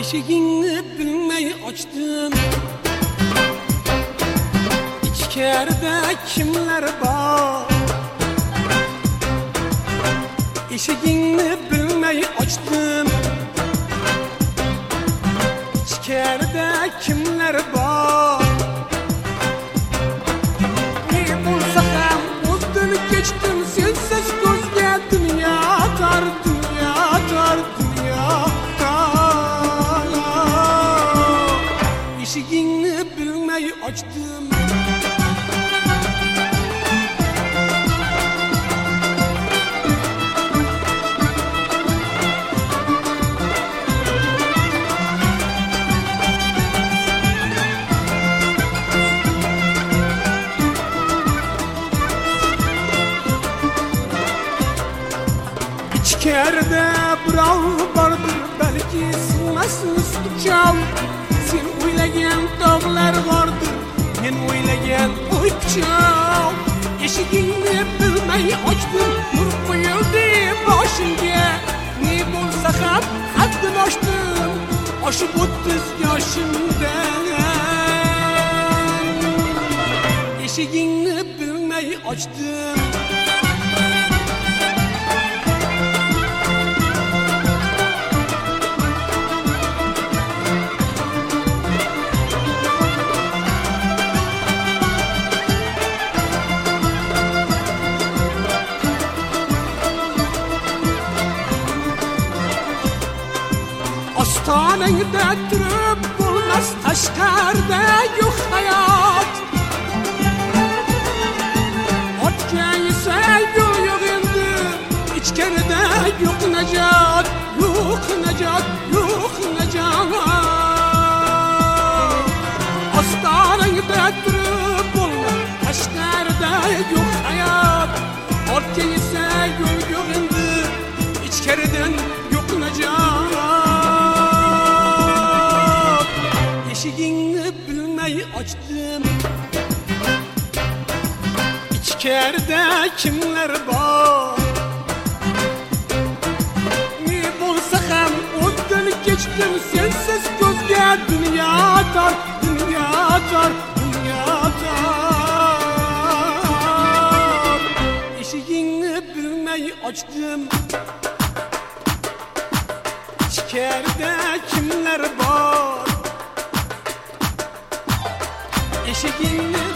Eşigini bilmey açtım. İçkeride kimler var? Eşigini bilmey açtım. İçkeride kimler var? Ne bulsa hem uzun geçtim. Sensiz gözge dünya tar, dünya tar, dünya tar. Eşigini bilmey açtım. İçkeride brav vardır, belki sığmazsınız uçam. Sen oylagan dağlar vardır, men oylagan oy picham. Eşigini bilmey açtım, nur qo'yildi boshimga. Ne bo'lsa ham haddim oshdim, oshib 30 yoshimdan. Eşigini bilmey açtım. Ostanangda turib bo'lmas, tashqarida yo'q hayot. Otga esa yo'l yo'q endi, ichkarida yo'q najot, yo'q najot, yo'q najot. Ostanangda turib bo'lmas, tashqarida yo'q hayot. Otga esa yo'l yo'q endi, ichkaridan yo'q najot. Eşigini bilmey açtım. İçkeride kimler var? Ne bulsa hem o'tdan geçtim. Sensiz gözge dünya tar, dünya tar, dünya tar. Eşigini bilmey açtım. İçkeride kimler var? Eşigini